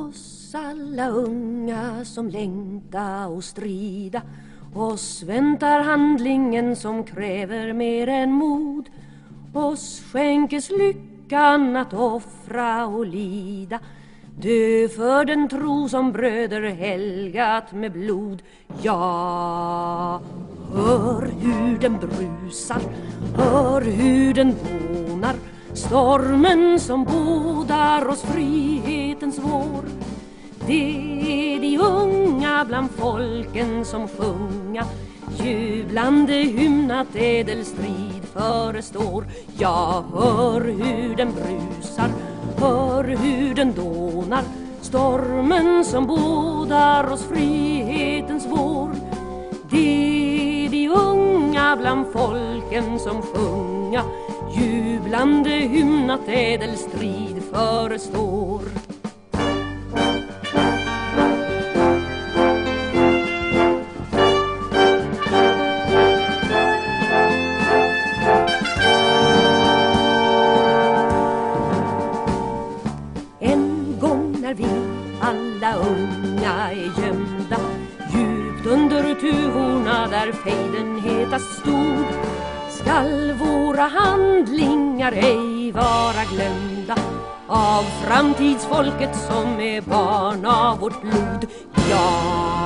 oss alla unga som längta och strida. Oss väntar handlingen som kräver mer än mod. Oss skänkes lyckan att offra och lida. Dö för den tro som bröder helgat med blod. Ja, hör hur den brusar, hör hur den dånar. Stormen som bådar oss frihetens vår. Det är de unga bland folken som sjunga jublande hymn att ädel strid förestår. Ja, hör hur den brusar, hör hur den dånar. Stormen som bådar oss frihetens vår. Det är de unga bland folken som sjunga jublande hymn att ädel strid förestår. En gång när vi alla unga är gömda djupt under tuvorna där fejden hetast stod, skall våra handlingar ej vara glömda av framtidsfolket som är barn av vårt blod. Ja,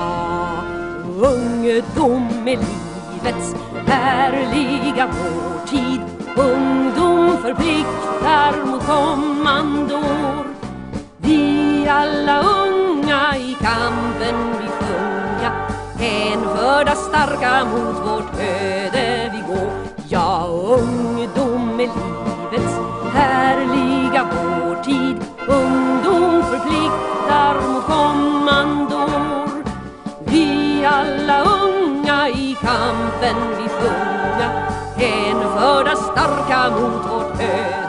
ungdom är livets härliga måltid. Ungdom förpliktar mot kommande år. Vi alla unga i kampen vi sjunga, hänförda starka mot vårt öde vi går. Ja, ungdom är livets härliga måltid. Ungdom förpliktar mot kommande år. Vi alla unga i kampen vi sjunga, hänförda starka mot vårt öde.